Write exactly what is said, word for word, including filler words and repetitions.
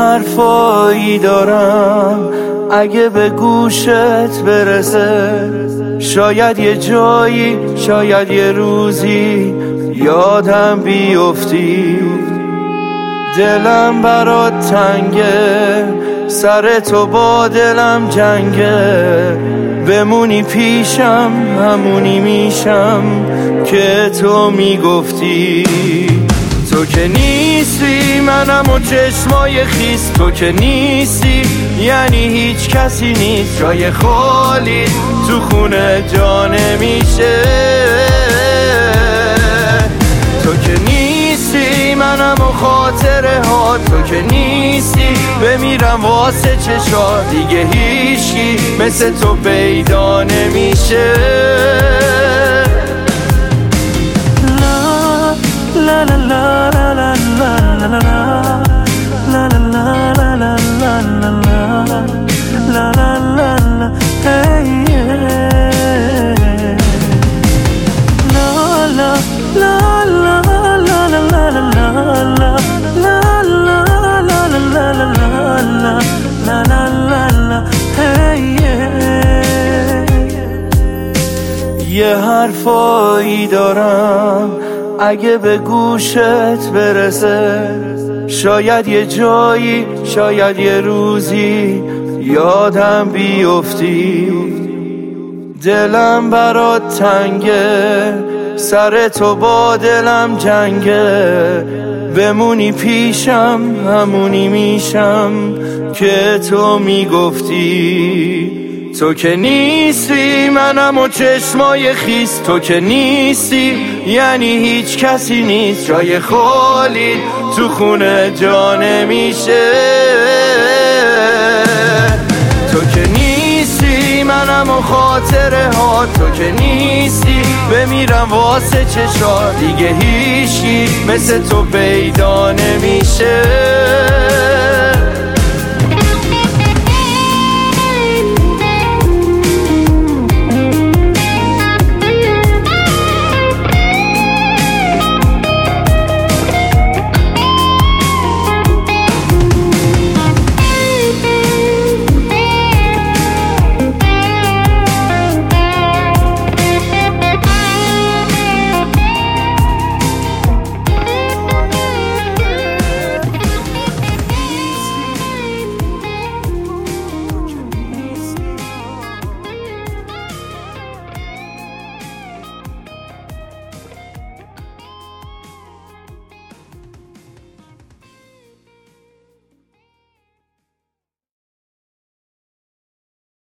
حرفایی دارم اگه به گوشت برسه، شاید یه جایی، شاید یه روزی یادم بیفتی. دلم برات تنگه، سر تو با دلم جنگه، بمونی پیشم همونی میشم که تو میگفتی. تو که نیستی منم و چشمای خیس، تو که نیستی یعنی هیچ کسی نیست. جای خالی تو خونه جا نمیشه. تو که نیستی منم و خاطره ها، تو که نیستی بمیرم واسه چشات. دیگه هیچی مثل تو پیدا نمیشه. لا لا لا لا لا لا لا لا لا لا لا لا لا لا لا hey la la la la la la la la la la la la hey یه حرفایی دارم اگه به گوشت برسه، شاید یه جایی، شاید یه روزی یادم بیفتی. دلم برات تنگه، سر تو با دلم جنگه، بمونی پیشم همونی میشم که تو میگفتی. تو که نیستی منم و چشمای خیس، تو که نیستی یعنی هیچ کسی نیست. جای خالی تو خونه جا نمیشه. تو که نیستی منم و خاطره ها، تو که نیستی بمیرم واسه چشات. دیگه هیچی مثل تو پیدا نمیشه.